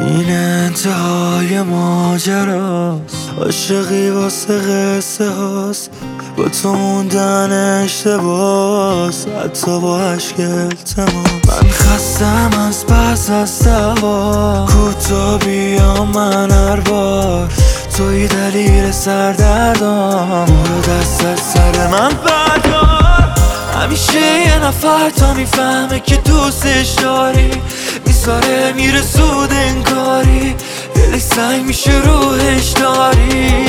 این انتهای ماجراست، عاشقی واسه قصه هاست، با تو موندن اشتباس، حتی با عشق التماس. من خستم از پس از دوا، کوتا بیام من هر بار، توی دلیل سردردام، برو دست از سر من بردار. همیشه یه نفر تا میفهمه که دوستش داری، میذاره میره زود انگاری، دلش سنگ میشه روحش داری.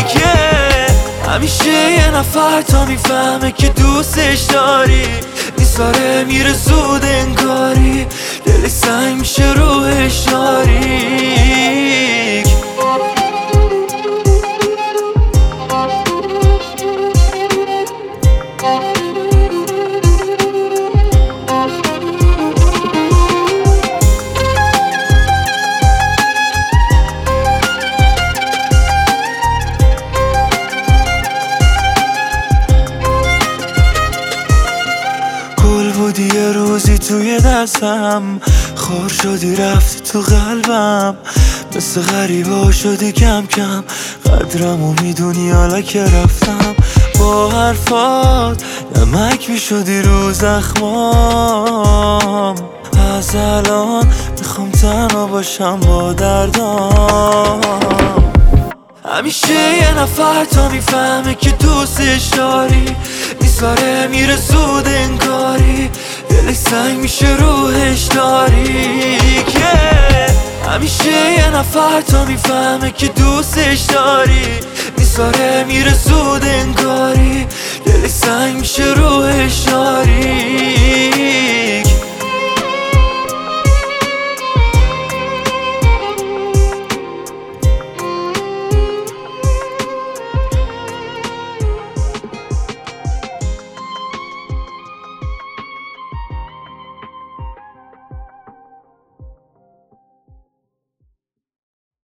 همیشه یه نفر تا میفهمه که دوستش داری، میذاره میره زود انگاری، دلش سنگ میشه روحش داری. بودی یه روزی توی دستم، خور شدی رفتی تو قلبم، مثل غریبا شدی کم کم، قدرمو میدونی حالا که رفتم. با حرفات نمک میشدی رو زخمام، از الان میخوام تنها باشم با دردام. همیشه یه نفر تا میفهمه که دوستش داری، میذاره میره زود انگاری، دلش سنگ میشه روحش داری. همیشه یه نفر تا میفهمه که دوستش داری، میذاره میره زود انگاری، دلش سنگ میشه روحش